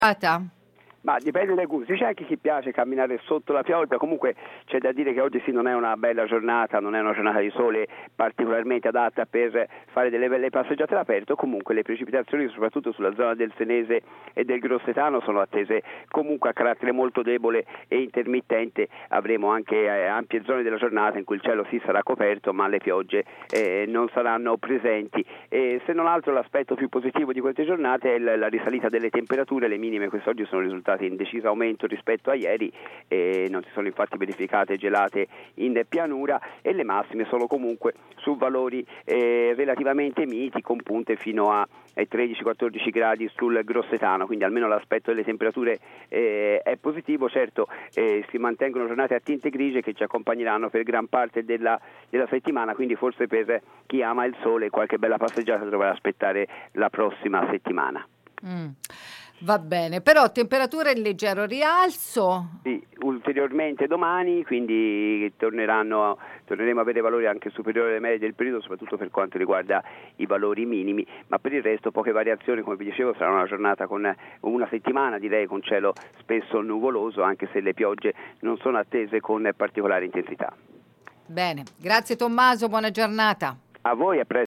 Ma dipende dai gusti, c'è anche chi piace camminare sotto la pioggia. Comunque c'è da dire che oggi sì, non è una bella giornata, non è una giornata di sole particolarmente adatta per fare delle belle passeggiate all'aperto. Comunque le precipitazioni, soprattutto sulla zona del Senese e del Grossetano, sono attese comunque a carattere molto debole e intermittente. Avremo anche ampie zone della giornata in cui il cielo sì sarà coperto, ma le piogge non saranno presenti. E se non altro l'aspetto più positivo di queste giornate è la risalita delle temperature. Le minime quest'oggi sono risultate in deciso aumento rispetto a ieri, non si sono infatti verificate gelate in pianura, e le massime sono comunque su valori relativamente miti, con punte fino a 13-14 gradi sul Grossetano, quindi almeno l'aspetto delle temperature è positivo. Certo, si mantengono giornate a tinte grigie che ci accompagneranno per gran parte della settimana, quindi forse per chi ama il sole qualche bella passeggiata dovrà aspettare la prossima settimana. Va bene, però temperature in leggero rialzo. Sì, ulteriormente domani, quindi torneremo a avere valori anche superiori alle medie del periodo, soprattutto per quanto riguarda i valori minimi, ma per il resto poche variazioni. Come vi dicevo, sarà una giornata con una settimana, direi, con cielo spesso nuvoloso, anche se le piogge non sono attese con particolare intensità. Bene, grazie Tommaso, buona giornata. A voi, a presto.